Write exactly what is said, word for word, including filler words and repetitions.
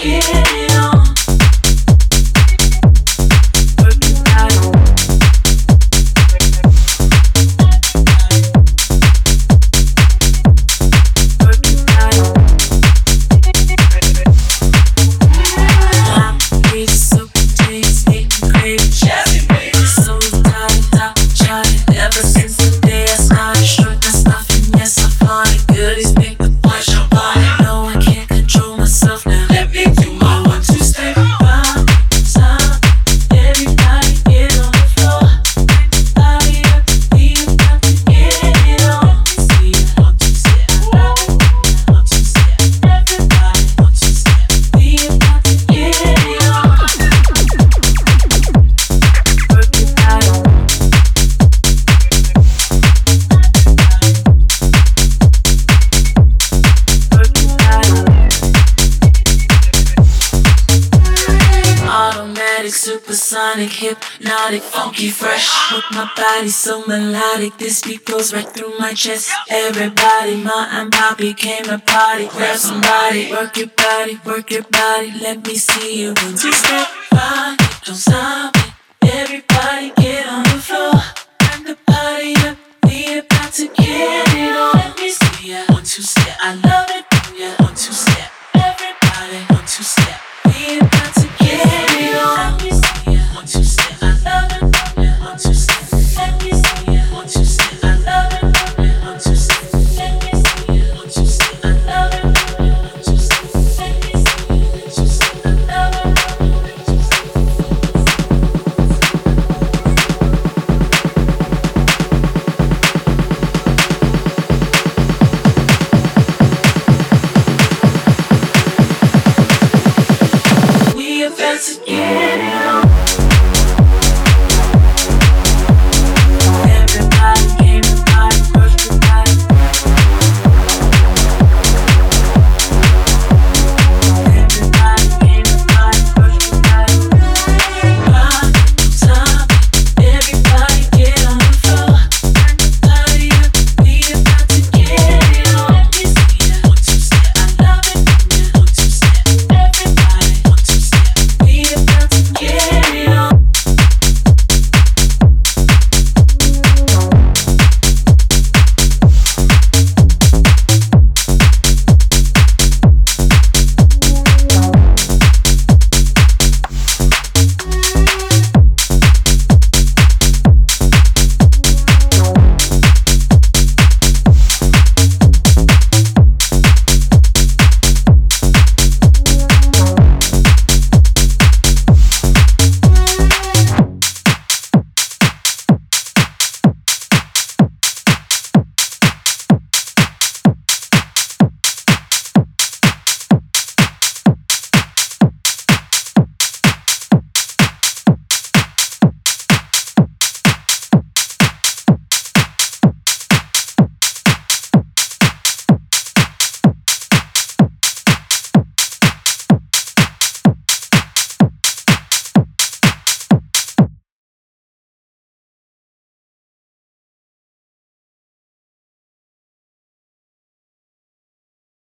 Supersonic, hypnotic, funky, fresh. With my body so melodic, this beat goes right through my chest. Everybody, ma and Bobby came to party. Grab somebody, work your body, work your body. Let me see you when you step by. Don't stop it. Everybody get on the floor. Turn the party up. We about to get it on. Let me see ya. One two step, I love it. Yeah, one two step. Everybody, one two step. We about to get it on. Let me see ya. One two step, I love it. Yeah, one two step. Let me see ya. One two step, I love it. Yeah, one two step. Let me see ya. One two step, I love it. Yeah, one two step. Let me see ya. One two step, I love it. We about to get it